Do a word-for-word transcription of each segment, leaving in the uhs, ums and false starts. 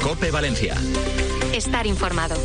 COPE Valencia. Estar informado.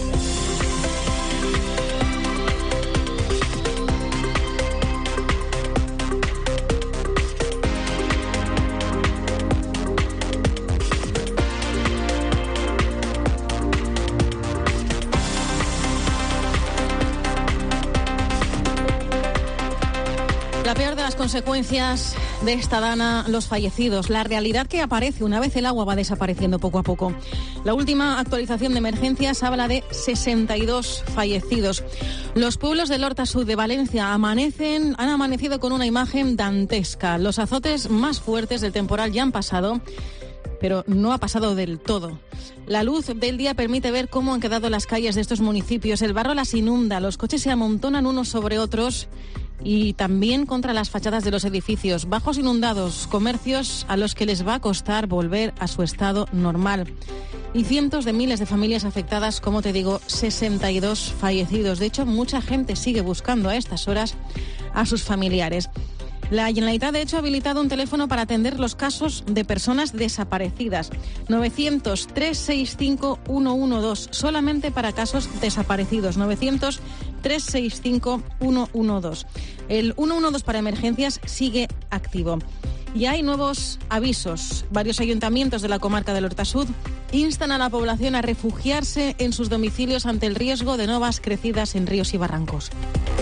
La peor de las consecuencias de esta dana, los fallecidos, la realidad que aparece una vez el agua va desapareciendo poco a poco. La última actualización de emergencias habla de sesenta y dos fallecidos. Los pueblos del Horta Sud de Valencia amanecen, han amanecido con una imagen dantesca. Los azotes más fuertes del temporal ya han pasado, pero no ha pasado del todo. La luz del día permite ver cómo han quedado las calles de estos municipios. El barro las inunda, los coches se amontonan unos sobre otros y también contra las fachadas de los edificios. Bajos inundados, comercios a los que les va a costar volver a su estado normal. Y cientos de miles de familias afectadas, como te digo, sesenta y dos fallecidos. De hecho, mucha gente sigue buscando a estas horas a sus familiares. La Generalitat, de hecho, ha habilitado un teléfono para atender los casos de personas desaparecidas. novecientos, trescientos sesenta y cinco, ciento doce, solamente para casos desaparecidos. novecientos, trescientos sesenta y cinco, ciento doce. El ciento doce para emergencias sigue activo. Y hay nuevos avisos. Varios ayuntamientos de la comarca del Horta Sud instan a la población a refugiarse en sus domicilios ante el riesgo de nuevas crecidas en ríos y barrancos.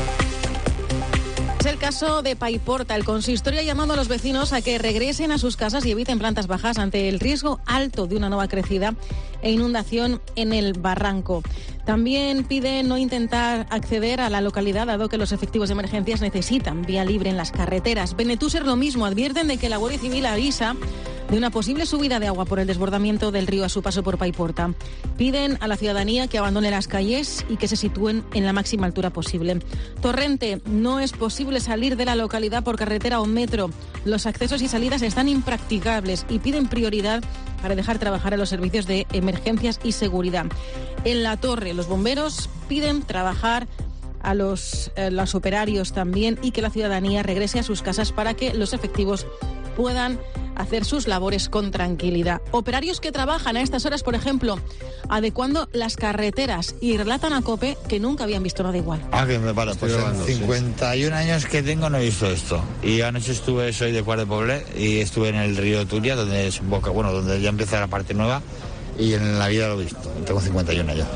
Es el caso de Paiporta. El consistorio ha llamado a los vecinos a que regresen a sus casas y eviten plantas bajas ante el riesgo alto de una nueva crecida e inundación en el barranco. También pide no intentar acceder a la localidad, dado que los efectivos de emergencias necesitan vía libre en las carreteras. Benetúser lo mismo, advierten de que la Guardia Civil avisa de una posible subida de agua por el desbordamiento del río a su paso por Paiporta. Piden a la ciudadanía que abandone las calles y que se sitúen en la máxima altura posible. Torrente, no es posible salir de la localidad por carretera o metro. Los accesos y salidas están impracticables y piden prioridad para dejar trabajar a los servicios de emergencias y seguridad. En La Torre, los bomberos piden trabajar a los, eh, los operarios también y que la ciudadanía regrese a sus casas para que los efectivos puedan hacer sus labores con tranquilidad. Operarios que trabajan a estas horas, por ejemplo, adecuando las carreteras y relatan a COPE que nunca habían visto nada igual. Ah, que me paro, pues en cincuenta y un años que tengo no he visto esto. Y anoche estuve, soy de Cuart de Poblet, y estuve en el río Turia, donde desemboca, bueno, donde ya empieza la parte nueva, y en la vida lo he visto. Tengo cincuenta y un años.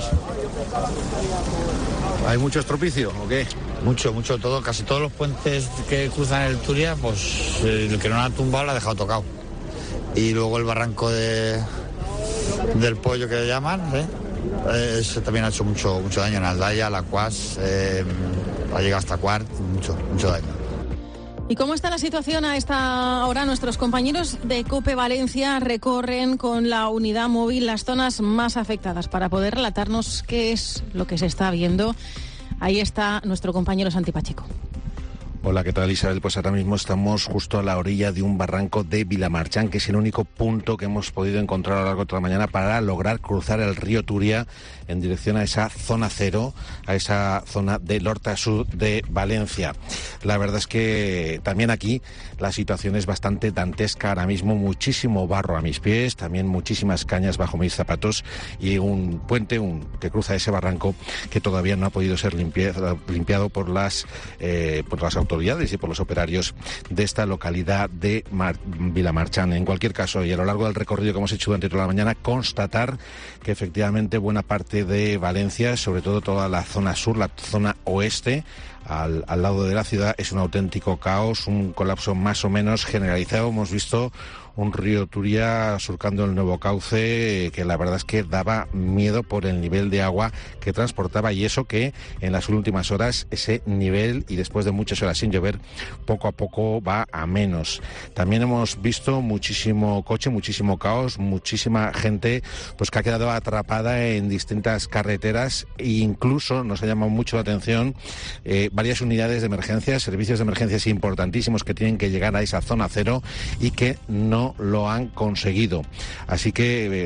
¿Hay mucho estropicio o qué? Mucho, mucho, todo, casi todos los puentes que cruzan el Turia, pues el que no lo ha tumbado lo ha dejado tocado. Y luego el barranco de, del Pollo que le llaman, ¿eh? Ese también ha hecho mucho, mucho daño en Aldaya, La Cuas, eh, ha llegado hasta Cuart, mucho, mucho daño. ¿Y cómo está la situación a esta hora? Nuestros compañeros de COPE Valencia recorren con la unidad móvil las zonas más afectadas para poder relatarnos qué es lo que se está viendo. Ahí está nuestro compañero Santi Pacheco. Hola, ¿qué tal, Isabel? Pues ahora mismo estamos justo a la orilla de un barranco de Vilamarchán, que es el único punto que hemos podido encontrar a lo largo de toda la mañana para lograr cruzar el río Turia en dirección a esa zona cero, a esa zona del Horta Sud de Valencia. La verdad es que también aquí la situación es bastante dantesca. Ahora mismo muchísimo barro a mis pies, también muchísimas cañas bajo mis zapatos y un puente un, que cruza ese barranco que todavía no ha podido ser limpiado, limpiado por las, eh, por las autoridades autoridades y por los operarios de esta localidad de Mar- Vilamarchán. En cualquier caso, y a lo largo del recorrido que hemos hecho durante toda la mañana, constatar que efectivamente buena parte de Valencia, sobre todo toda la zona sur, la zona oeste, Al, al lado de la ciudad, es un auténtico caos, un colapso más o menos generalizado. Hemos visto un río Turia surcando el nuevo cauce, que la verdad es que daba miedo por el nivel de agua que transportaba, y eso que en las últimas horas ese nivel, y después de muchas horas sin llover, poco a poco va a menos. También hemos visto muchísimo coche, muchísimo caos, muchísima gente pues que ha quedado atrapada en distintas carreteras, e incluso nos ha llamado mucho la atención eh, varias unidades de emergencia, servicios de emergencias importantísimos que tienen que llegar a esa zona cero y que no lo han conseguido. Así que eh,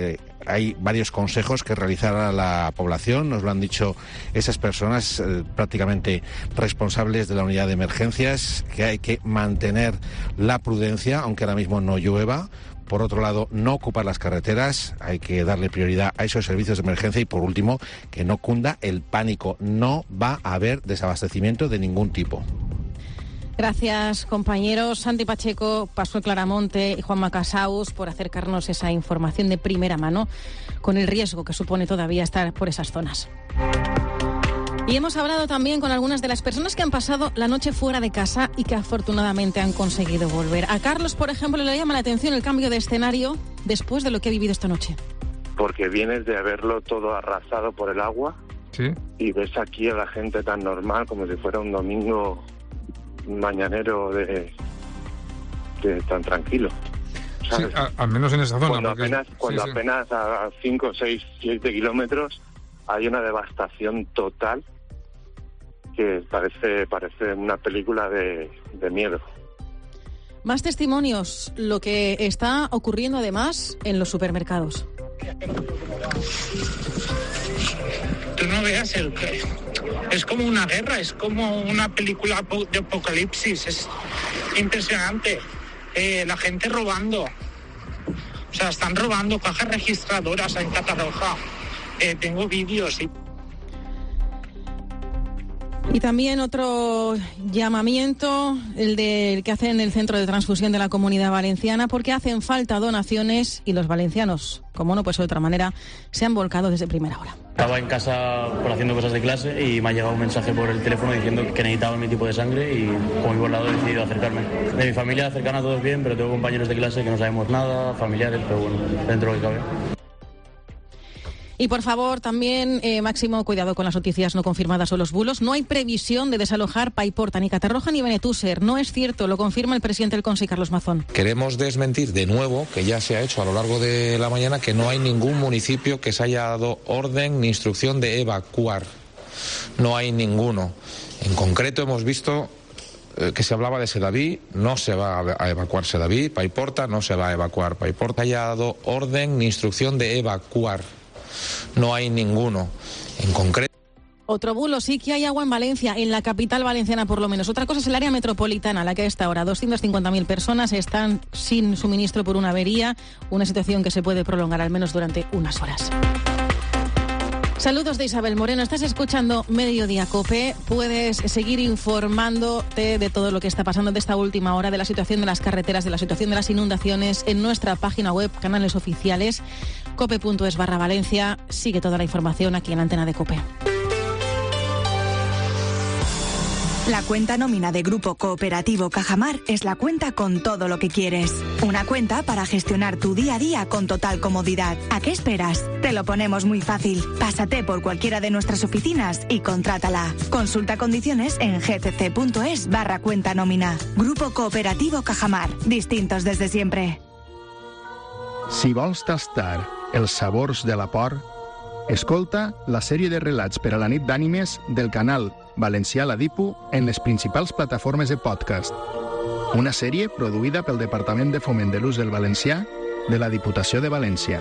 hay varios consejos que realizar a la población, nos lo han dicho esas personas eh, prácticamente responsables de la unidad de emergencias, que hay que mantener la prudencia, aunque ahora mismo no llueva. Por otro lado, no ocupar las carreteras, hay que darle prioridad a esos servicios de emergencia y, por último, que no cunda el pánico. No va a haber desabastecimiento de ningún tipo. Gracias, compañeros. Santi Pacheco, Pascual Claramonte y Juanma Casaus por acercarnos esa información de primera mano con el riesgo que supone todavía estar por esas zonas. Y hemos hablado también con algunas de las personas que han pasado la noche fuera de casa y que afortunadamente han conseguido volver. A Carlos, por ejemplo, le llama la atención el cambio de escenario después de lo que ha vivido esta noche. Porque vienes de verlo todo arrasado por el agua, ¿sí? Y ves aquí a la gente tan normal como si fuera un domingo mañanero de, de tan tranquilo. Sí, a, al menos en esa zona. Cuando porque... apenas, cuando sí, apenas sí. a cinco, seis, siete kilómetros hay una devastación total que parece parece una película de, de miedo. Más testimonios, lo que está ocurriendo además en los supermercados. Tú no veas el... Es como una guerra, es como una película de apocalipsis, es impresionante. Eh, la gente robando, o sea, están robando cajas registradoras en Catarroja. Eh, tengo vídeos y... Y también otro llamamiento, el del que hacen el Centro de Transfusión de la Comunidad Valenciana, porque hacen falta donaciones y los valencianos, como no puede ser de otra manera, se han volcado desde primera hora. Estaba en casa por haciendo cosas de clase y me ha llegado un mensaje por el teléfono diciendo que necesitaba mi tipo de sangre y como vivo al lado he decidido acercarme. De mi familia cercana todos bien, pero tengo compañeros de clase que no sabemos nada, familiares, pero bueno, dentro de lo que cabe. Y por favor, también eh, máximo cuidado con las noticias no confirmadas o los bulos. No hay previsión de desalojar Paiporta, ni Catarroja ni Benetúser. No es cierto, lo confirma el presidente del Consejo, Carlos Mazón. Queremos desmentir de nuevo, que ya se ha hecho a lo largo de la mañana, que no hay ningún municipio que se haya dado orden ni instrucción de evacuar. No hay ninguno. En concreto hemos visto eh, que se hablaba de Sedaví, no se va a evacuar Sedaví. Paiporta, no se va a evacuar Paiporta. haya dado orden ni instrucción de evacuar. No hay ninguno en concreto. Otro bulo, sí que hay agua en Valencia, en la capital valenciana por lo menos. Otra cosa es el área metropolitana, la que a esta hora doscientas cincuenta mil personas están sin suministro por una avería, una situación que se puede prolongar al menos durante unas horas. Saludos de Isabel Moreno, estás escuchando Mediodía COPE, puedes seguir informándote de todo lo que está pasando de esta última hora, de la situación de las carreteras, de la situación de las inundaciones en nuestra página web, canales oficiales, cope.es barra Valencia, sigue toda la información aquí en Antena de COPE. La cuenta nómina de Grupo Cooperativo Cajamar es la cuenta con todo lo que quieres. Una cuenta para gestionar tu día a día con total comodidad. ¿A qué esperas? Te lo ponemos muy fácil. Pásate por cualquiera de nuestras oficinas y contrátala. Consulta condiciones en gtc.es barra cuenta nómina. Grupo Cooperativo Cajamar. Distintos desde siempre. Si vols tastar els sabors de la por, escolta la sèrie de relats per a la nit d'ànimes del canal Valencià La Dipu en les principals plataformes de podcast. Una sèrie produïda pel Departament de Foment de l'Ús del Valencià de la Diputació de València.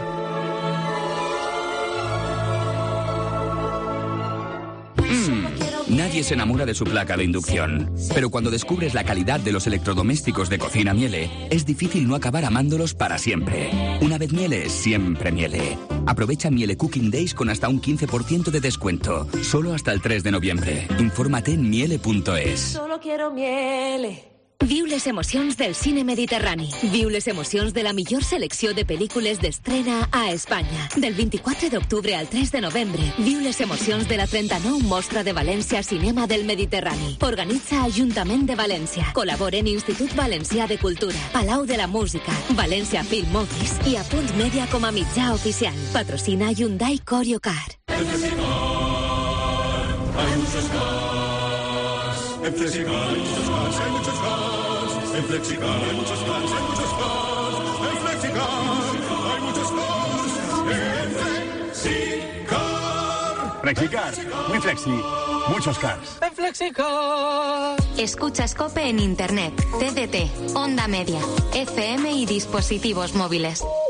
Nadie se enamora de su placa de inducción, pero cuando descubres la calidad de los electrodomésticos de Cocina Miele, es difícil no acabar amándolos para siempre. Una vez Miele, siempre Miele. Aprovecha Miele Cooking Days con hasta un quince por ciento de descuento, solo hasta el tres de noviembre. Infórmate en miele punto es. Solo quiero Miele. Viu les emocions del cine mediterrani. Viu les emocions de la millor selecció de pel·lícules d'estrena a Espanya. Del vint-i-quatre d'octubre al tres de novembre, viu les emocions de la trenta-nou Mostra de València Cinema del Mediterrani. Organitza Ajuntament de València. Col·laboren Institut Valencià de Cultura, Palau de la Música, València Film Office i Apunt Media com a mitjà oficial. Patrocina Hyundai Coriocar. En Flexicar hay muchos cars. En Flexicar hay muchos cars, hay muchos cars. En Flexicar hay muchos cars, hay muchos cars. En Flexicar hay muchos cars. En Flexicar. Flexicar, muy flexi, muchos cars. En Flexicar. Escuchas COPE en Internet, T D T, Onda Media, F M y dispositivos móviles.